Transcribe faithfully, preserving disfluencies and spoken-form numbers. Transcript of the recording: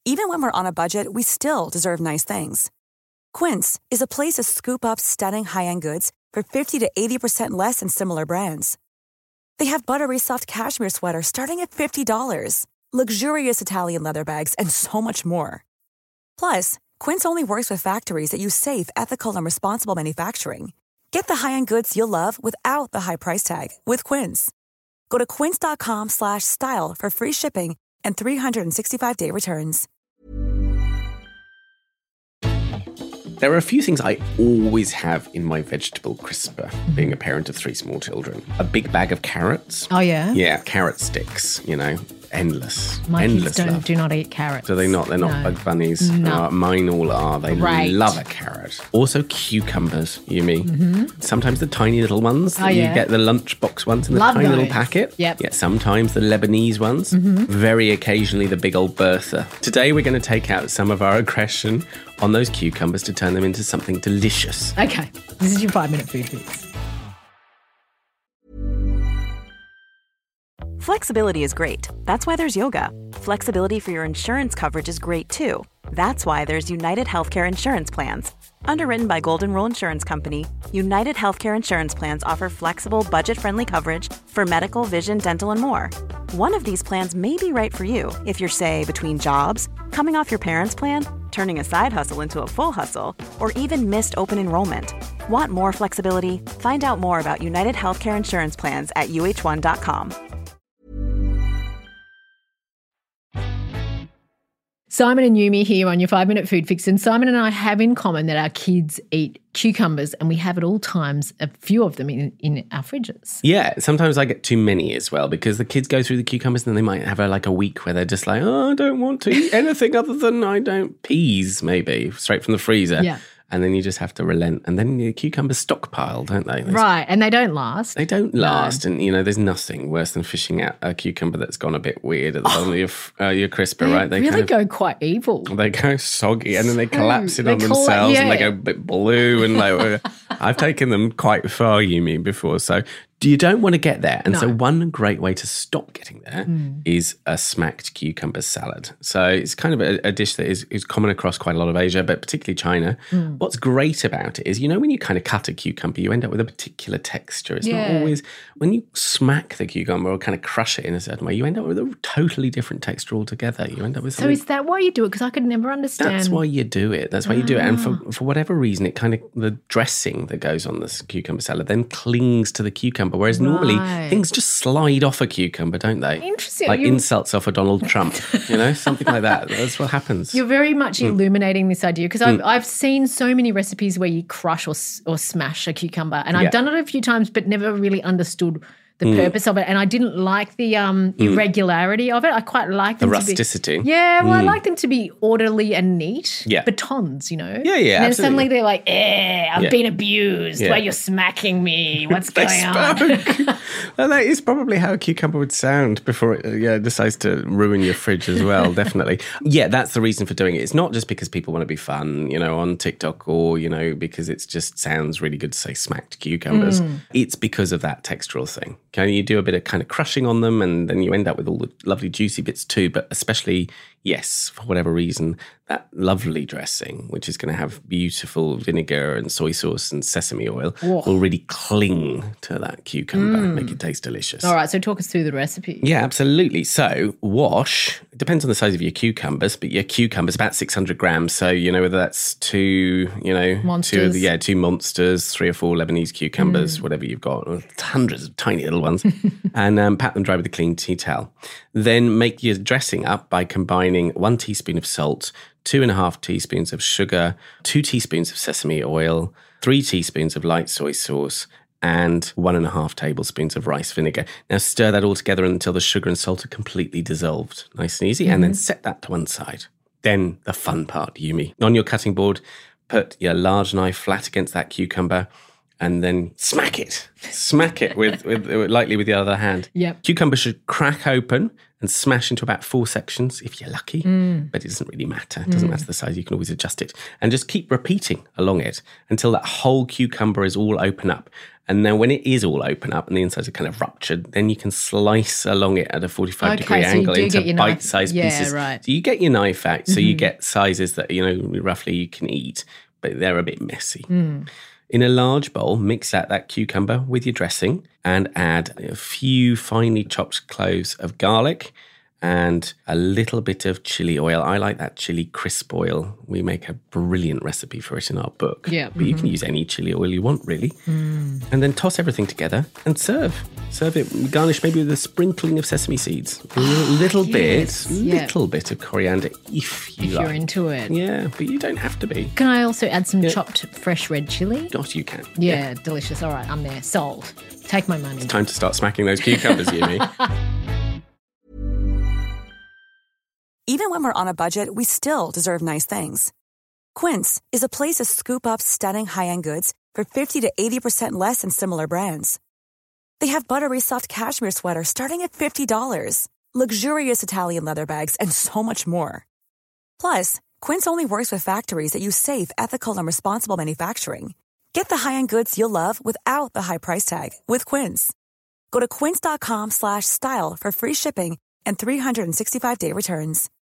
Even when we're on a budget, we still deserve nice things. Quince is a place to scoop up stunning high-end goods for fifty to eighty percent less than similar brands. They have buttery soft cashmere sweaters starting at fifty dollars, luxurious Italian leather bags, and so much more. Plus, Quince only works with factories that use safe, ethical, and responsible manufacturing. Get the high-end goods you'll love without the high price tag with Quince. Go to quince.com slash style for free shipping and three sixty-five day returns. There are a few things I always have in my vegetable crisper, mm-hmm. being a parent of three small children. A big bag of carrots. Oh, yeah? Yeah, carrot sticks, you know, endless. My endless kids don't, love. do not eat carrots. Do they not? They're not no. bug bunnies? No. Uh, mine all are. They right. love a carrot. Also cucumbers, Yumi. Mm-hmm. Sometimes the tiny little ones. Oh, you yeah. get the lunchbox ones in the Love tiny those. little packet. Yep. Yeah, sometimes the Lebanese ones. Mm-hmm. Very occasionally the big old Bertha. Today we're going to take out some of our aggression on those cucumbers to turn them into something delicious. Okay, this is your five-minute food fix. Flexibility is great. That's why there's yoga. Flexibility for your insurance coverage is great too. That's why there's United Healthcare Insurance Plans. Underwritten by Golden Rule Insurance Company, United Healthcare Insurance Plans offer flexible, budget-friendly coverage for medical, vision, dental, and more. One of these plans may be right for you if you're, say, between jobs, coming off your parents' plan, turning a side hustle into a full hustle, or even missed open enrollment. Want more flexibility? Find out more about United Healthcare Insurance Plans at U H one dot com. Simon and Yumi here on your five-minute food fix. And Simon and I have in common that our kids eat cucumbers, and we have at all times a few of them in, in our fridges. Yeah, sometimes I get too many as well because the kids go through the cucumbers and then they might have a, like a week where they're just like, oh, I don't want to eat anything other than I don't peas, maybe, straight from the freezer. Yeah. And then you just have to relent. And then the cucumbers stockpile, don't they? They Right, and they don't last. They don't last. No. And, you know, there's nothing worse than fishing out a cucumber that's gone a bit weird at the bottom oh, of your, uh, your crisper, they right? They really kind of go quite evil. They go soggy and then they collapse in they on colla- themselves yeah. and they go a bit blue. And like, I've taken them quite far, Yumi, before. So you don't want to get there. And no. so one great way to stop getting there mm. is a smacked cucumber salad. So it's kind of a, a dish that is, is common across quite a lot of Asia, but particularly China. Mm. What's great about it is, you know, when you kind of cut a cucumber, you end up with a particular texture. It's yeah. not always, when you smack the cucumber or kind of crush it in a certain way, you end up with a totally different texture altogether. You end up with something. So is that why you do it? Because I could never understand. That's why you do it. That's why you do it. And for, for whatever reason, it kind of, the dressing that goes on this cucumber salad then clings to the cucumber, whereas right. normally things just slide off a cucumber, don't they? Interesting. Like you... insults off a Donald Trump, you know, something like that. That's what happens. You're very much mm. illuminating this idea because I've, mm. I've seen so many recipes where you crush or or smash a cucumber, and I've yeah. done it a few times, but never really understood the mm. purpose of it. And I didn't like the um, mm. irregularity of it. I quite like them the to be rusticity. Yeah, well, mm. I like them to be orderly and neat. Yeah. Batons, you know. Yeah, yeah. And then absolutely. suddenly they're like, eh, I've yeah. been abused. Yeah. Why you're smacking me? What's they going on? Well, that is probably how a cucumber would sound before it uh, yeah, decides to ruin your fridge as well, definitely. Yeah, that's the reason for doing it. It's not just because people want to be fun, you know, on TikTok or, you know, because it just sounds really good to say smacked cucumbers. Mm. It's because of that textural thing. Okay, you do a bit of kind of crushing on them and then you end up with all the lovely juicy bits too, but especially, yes, for whatever reason, that lovely dressing, which is going to have beautiful vinegar and soy sauce and sesame oil, Whoa. will really cling to that cucumber, mm. make it taste delicious. All right, so talk us through the recipe. Yeah, absolutely. So wash, it depends on the size of your cucumbers, but your cucumbers, about six hundred grams. So, you know, whether that's two, you know, monsters. two of the, yeah, two monsters, three or four Lebanese cucumbers, mm. whatever you've got, hundreds of tiny little ones, and um, pat them dry with a clean tea towel. Then make your dressing up by combining one teaspoon of salt, two and a half teaspoons of sugar, two teaspoons of sesame oil, three teaspoons of light soy sauce, and one and a half tablespoons of rice vinegar. Now stir that all together until the sugar and salt are completely dissolved. Nice and easy. Mm-hmm. And then set that to one side. Then the fun part, Yumi. On your cutting board, put your large knife flat against that cucumber and then smack it. Smack it with, with lightly with the other hand. Yep. Cucumber should crack open and smash into about four sections if you're lucky, mm. but it doesn't really matter. It doesn't mm. matter the size. You can always adjust it. And just keep repeating along it until that whole cucumber is all open up. And then when it is all open up and the insides are kind of ruptured, then you can slice along it at a forty-five okay, degree so angle you into bite-sized yeah, pieces. Right. So you get your knife out, so mm-hmm. you get sizes that, you know, roughly you can eat, but they're a bit messy. Mm. In a large bowl, mix out that cucumber with your dressing and add a few finely chopped cloves of garlic and a little bit of chili oil. I like that chili crisp oil. We make a brilliant recipe for it in our book. Yeah. But mm-hmm. you can use any chili oil you want, really. Mm. And then toss everything together and serve. Serve it, garnish maybe with a sprinkling of sesame seeds. A little, little yes. bit, yeah. little bit of coriander if you if like. you're into it. Yeah, but you don't have to be. Can I also add some yeah. chopped fresh red chili? Not you can. Yeah, yeah, delicious. All right, I'm there. Sold. Take my money. It's time to start smacking those cucumbers, Yumi. Even when we're on a budget, we still deserve nice things. Quince is a place to scoop up stunning high-end goods for fifty to eighty percent less than similar brands. They have buttery soft cashmere sweaters starting at fifty dollars, luxurious Italian leather bags, and so much more. Plus, Quince only works with factories that use safe, ethical, and responsible manufacturing. Get the high-end goods you'll love without the high price tag with Quince. Go to quince.com slash style for free shipping and three sixty-five day returns.